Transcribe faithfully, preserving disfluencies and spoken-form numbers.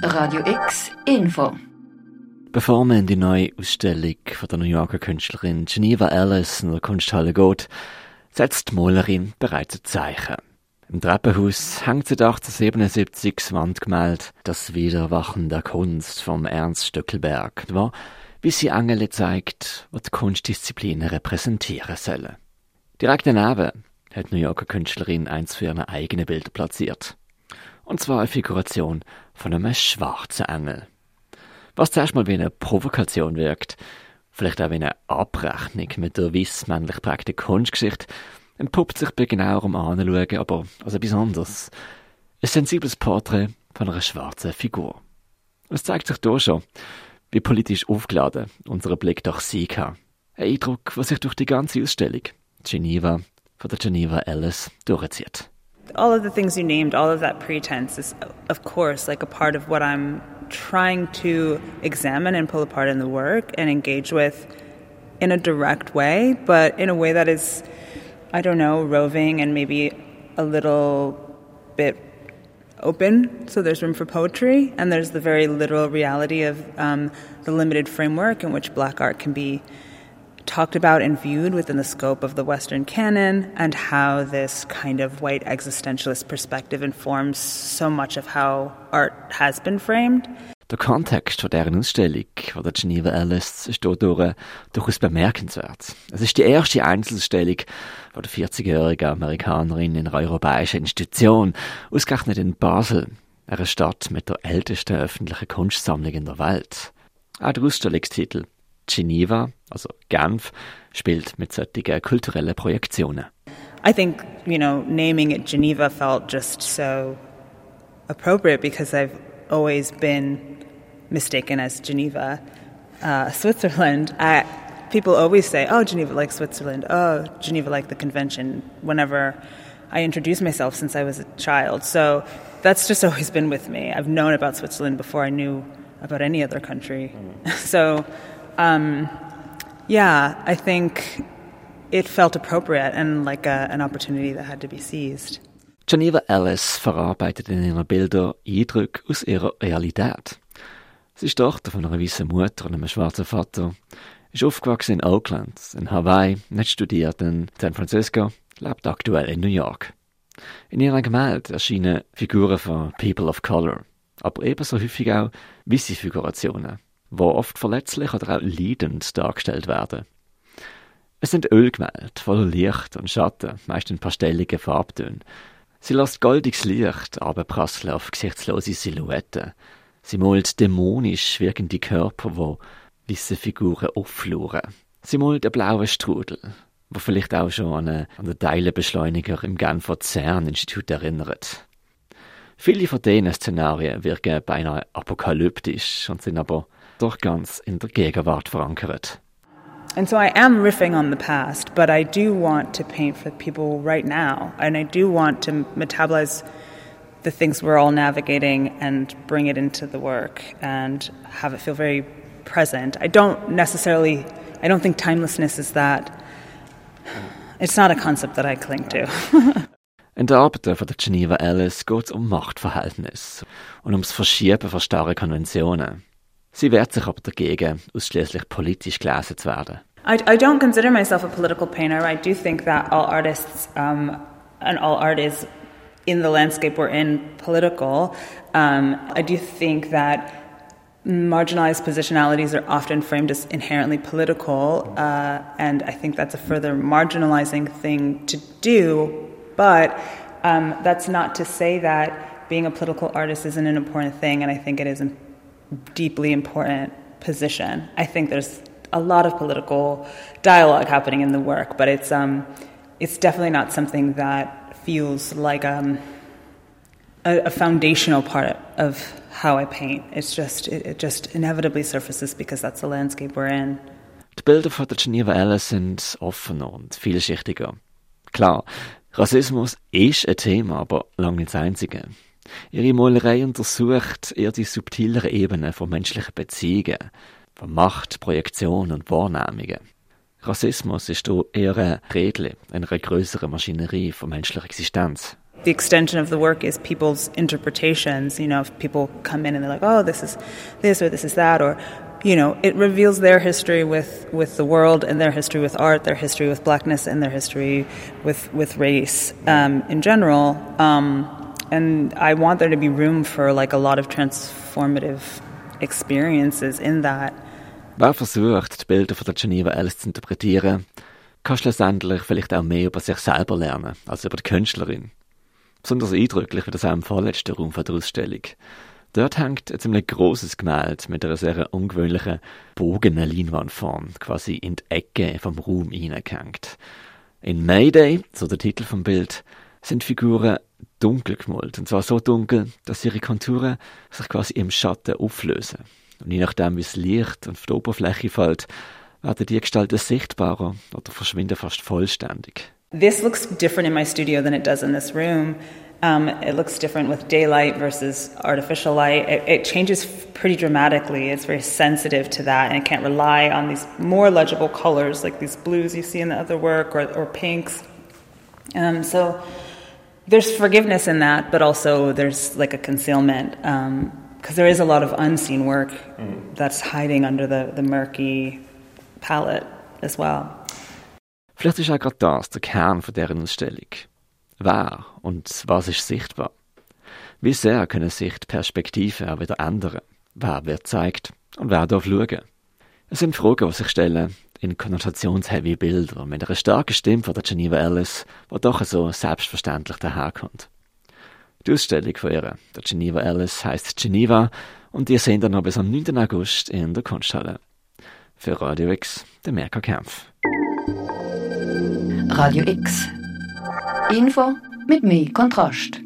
Radio X Info. Bevor man in die neue Ausstellung von der New Yorker Künstlerin Geneva Ellis in der Kunsthalle geht, setzt die Malerin bereits ein Zeichen. Im Treppenhaus hängt seit achtzehnhundertsiebenundsiebzig das Wandgemälde «Das Wiederwachen der Kunst» von Ernst Stöckelberg, das, wie sie Engel zeigt, was die Kunstdisziplinen repräsentieren sollen. Direkt daneben hat die New Yorker Künstlerin eins für ihre eigenen Bilder platziert. Und zwar eine Figuration von einem schwarzen Engel. Was zuerst mal wie eine Provokation wirkt, vielleicht auch wie eine Abrechnung mit der weiss männlich prägten Kunstgeschichte, entpuppt sich bei genauerem Anschauen aber als etwas anderes. Ein sensibles Porträt von einer schwarzen Figur. Es zeigt sich hier schon, wie politisch aufgeladen unser Blick durch sie kann. Ein Eindruck, der sich durch die ganze Ausstellung Geneva von der Geneva Ellis durchzieht. All of the things you named, all of that pretense is, of course, like a part of what I'm trying to examine and pull apart in the work and engage with in a direct way, but in a way that is, I don't know, roving and maybe a little bit open, so there's room for poetry, and there's the very literal reality of um, the limited framework in which Black art can be talked about and viewed within the scope of the Western canon, and how this kind of white existentialist perspective informs so much of how art has been framed. Der Kontext von deren Ausstellung von der Geneva Ellis ist dadurch durchaus bemerkenswert. Es ist die erste Einzelausstellung von der vierzigjährigen Amerikanerin in einer europäischen Institution, ausgerechnet in Basel, einer Stadt mit der ältesten öffentlichen Kunstsammlung in der Welt. Auch der Ausstellungstitel Geneva, also Genf, spielt mit solchen kulturellen Projektionen. I think, you know, naming it Geneva felt just so appropriate because I've always been mistaken as Geneva, uh, Switzerland. I, people always say, oh, Geneva like Switzerland, oh, Geneva like the convention, whenever I introduce myself since I was a child. So that's just always been with me. I've known about Switzerland before I knew about any other country. Mm. So, um, yeah, I think it felt appropriate and like a, an opportunity that had to be seized. Geneva Ellis verarbeitet in ihren Bildern Eindrücke aus ihrer Realität. Sie ist Tochter von einer weißen Mutter und einem schwarzen Vater, ist aufgewachsen in Oakland, in Hawaii, hat studiert in San Francisco, lebt aktuell in New York. In ihren Gemälden erscheinen Figuren von People of Color, aber ebenso häufig auch weiße Figurationen, die oft verletzlich oder auch leidend dargestellt werden. Es sind Ölgemälde voller Licht und Schatten, meist in pastelligen Farbtönen. Sie lässt goldiges Licht abprasseln auf gesichtslose Silhouetten. Sie malt dämonisch wirkende Körper, die weisse Figuren auffluren. Sie malt einen blauen Strudel, der vielleicht auch schon an, eine, an den Teilenbeschleuniger im Genfer CERN-Institut erinnert. Viele von diesen Szenarien wirken beinahe apokalyptisch und sind aber doch ganz in der Gegenwart verankert. And so I am riffing on the past, but I do want to paint for people right now. And I do want to metabolize the things we're all navigating and bring it into the work and have it feel very present. I don't necessarily, I don't think timelessness is that, it's not a concept that I cling to. In der Arbeit von der Geneva Ellis geht es um Machtverhältnisse und ums Verschieben von starren Konventionen. Sie wehrt sich aber dagegen, ausschließlich politisch gelesen zu werden. I, I don't consider myself a political painter. I do think that all artists um, and all art is, in the landscape we're in, political. Um, I do think that marginalized positionalities are often framed as inherently political, uh, and I think that's a further marginalizing thing to do. But um, that's not to say that being a political artist isn't an important thing, and I think it is important. Deeply important position. I think there's a lot of political dialogue happening in the work, but it's um, it's definitely not something that feels like um, a, a foundational part of how I paint. It's just it, it just inevitably surfaces because that's the landscape we're in. Die Bilder von der Geneva Ellis sind offener und vielschichtiger. Klar, Rassismus ist ein Thema, aber lange nicht das einzige. Ihre Malerei untersucht eher die subtileren Ebenen von menschlichen Beziehungen, von Macht, Projektion und Wahrnehmungen. Rassismus ist hier eher ein Rädchen in einer grösseren Maschinerie von menschlicher Existenz. The extension of the work is people's interpretations. You know, if people come in and they're like, oh, this is this or this is that, or, you know, it reveals their history with, with the world and their history with art, their history with blackness, and their history with, with race um, in general. Um, and I want there to be room for like a lot of transformative experiences in that. Wer versucht, die Bilder von der Geneva Ellis zu interpretieren, kann schlussendlich vielleicht auch mehr über sich selber lernen, als über die Künstlerin. Besonders eindrücklich wird das auch im vorletzten Raum der Ausstellung. Dort hängt ein ziemlich grosses Gemälde mit einer sehr ungewöhnlichen bogenen Leinwandform, quasi in die Ecke vom Raum hineingehängt. In Mayday, so der Titel vom Bild, sind Figuren dunkel gemalt, und zwar so dunkel, dass ihre Konturen sich quasi im Schatten auflösen. Und je nachdem, wie das Licht auf die Oberfläche fällt, werden die Gestalten sichtbarer oder verschwinden fast vollständig. This looks different in my studio than it does in this room. Um, it looks different with daylight versus artificial light. It, it changes pretty dramatically. It's very sensitive to that, and it can't rely on these more legible colors like these blues you see in the other work, or, or pinks. Um, so there's forgiveness in that, but also there's like a concealment, um, because there is a lot of unseen work mm. that's hiding under the, the murky palette as well. Vielleicht ist auch gerade das der Kern von deren Ausstellung. Wer und was ist sichtbar? Wie sehr können sich die Perspektiven auch wieder ändern? Wer wird gezeigt und wer darf schauen? Es sind Fragen, die sich stellen in konnotationsheavy Bilder mit einer starken Stimme von der Geneva Ellis, die doch so selbstverständlich daherkommt. Die Ausstellung von ihr, der Geneva Ellis, heisst Geneva, und ihr seht dann noch bis am neunten August in der Kunsthalle. Für Radio X, der Mirka Kempf. Radio X. Info mit mehr Kontrast.